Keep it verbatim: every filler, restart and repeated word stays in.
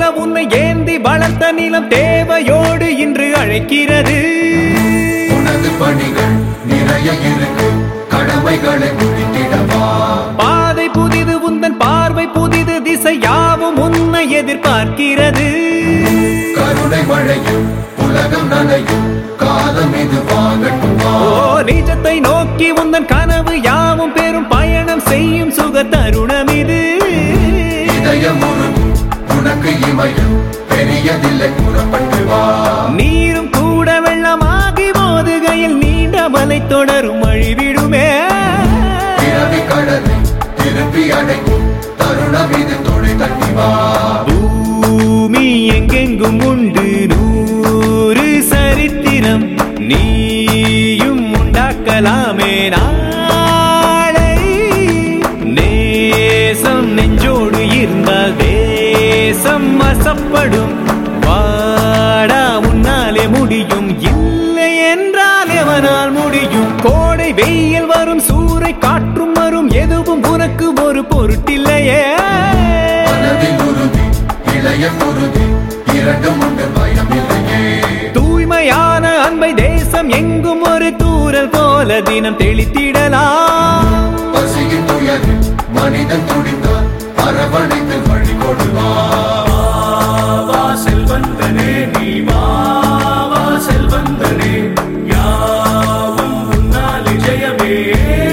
உன்னை ஏந்தி வளர்த்த நிலம் தேவையோடு இன்று அழைக்கிறது. உனது பணிகள் நிறைய இருக்கு, கடமைகளை முடித்திடவா. பாதை புதிது, உந்தன் பார்வை புதிது, திசை யாவும் உன்னை எதிர்பார்க்கிறது. கருணை மழையும் உலகம் நனையும் காலம் இது வாங்கட்டுமா. ஓ நிஜத்தை நோக்கி உந்தன் கனவு யாவும் பெரும் பயணம் செய்யும் சுக தருணம் இது. இதயம் உருகும் உனக்கு இமயம் பெரியதில்லை, புறப்பட்டு வா. நீரும் கூட வெள்ளமாகி மோதுகையில் நீண்ட மலை தொடரும் அழிவிடுமே. பிறவி கடலை திருப்பி அடைக்கும் தருணம் இது, தொலை தட்டி வா. பூமி எங்கெங்கும் உண்டு நூறு சரித்திரம், நீயும் உண்டாக்கலாமே நாளை. நேசம் நெஞ்சோடு இருந்தால் தேசம் வசப்படும். வாடா உன்னாலே முடியும், இல்லை என்றால் எவனால் முடியும். கோடை வெயில் வரும், சூறை காற்றும் வரும், எதுவும் உனக்கு ஒரு பொருட்டில்லையே. மனதில் உறுதி இளைய குருதி இரண்டும் உண்டு, பயமில்லையே. தூய்மையான அன்பை தேசம் எங்கும் ஒரு தூரல் போல தினம் தெளித்திடலாம். பசியின் துயரில் மனிதன் துடித்தால் அரவணைத்து வழி கொடுவார். செல்வந்தனே நீ வா வா செல்வந்தனே, யாவும் உன்னால் ஜெயமே.